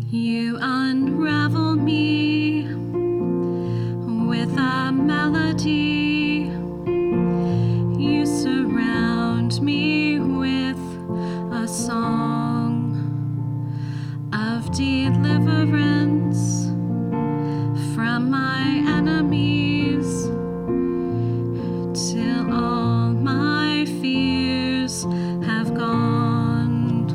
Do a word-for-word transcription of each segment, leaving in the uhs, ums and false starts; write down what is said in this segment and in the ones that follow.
You unravel me with a melody. You surround me with a song of deliverance from my enemies, till all my fears have gone.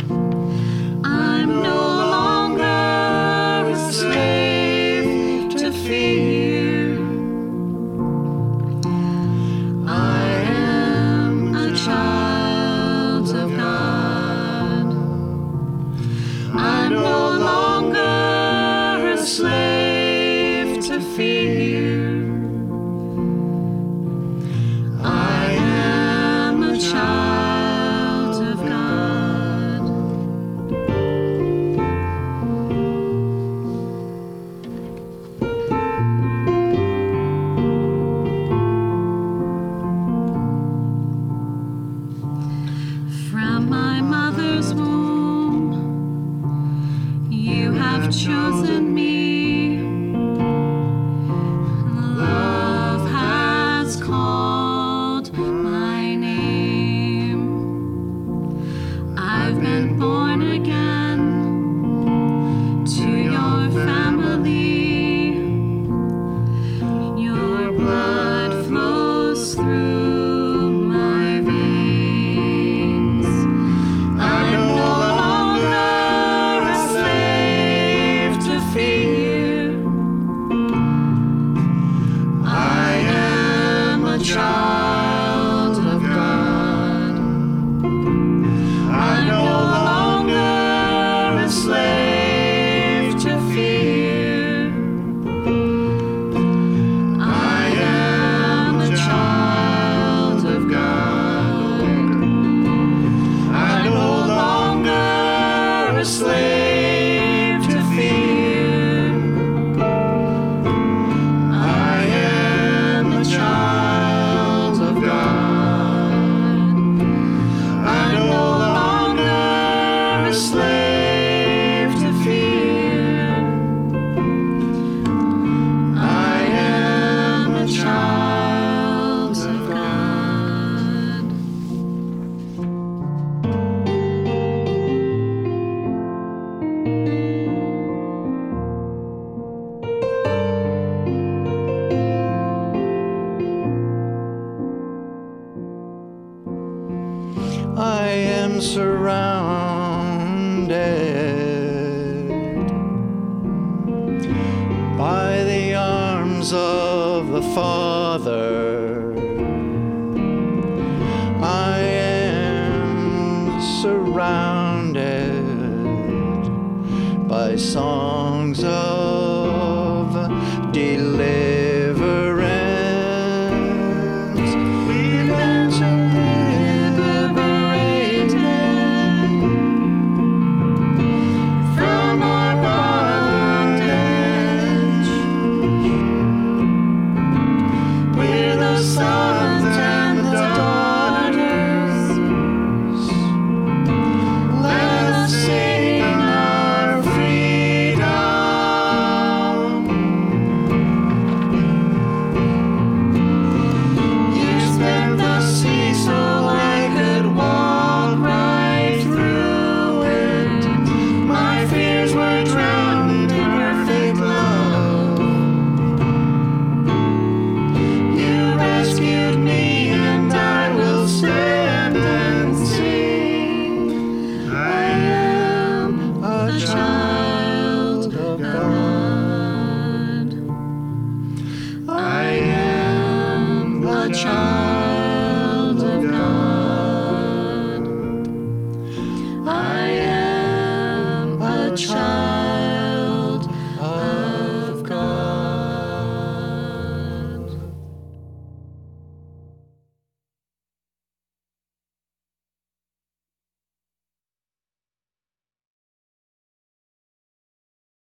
I'm no longer a slave to fear. I am a child of God. I'm no longer a slave to fear. I am a child of God. From my mother's womb, you have chosen me. Love has called my name. I've been born again to your family. Your blood flows through my veins. I'm no longer a slave to fear. I am a child of God. I'm no longer a slave to fear. I am a child of God. I'm no longer a slave to fear. I am a child of God. I'm no longer a slave to fear. I am a child of God. I am surrounded by the arms of the Father. I am surrounded by songs of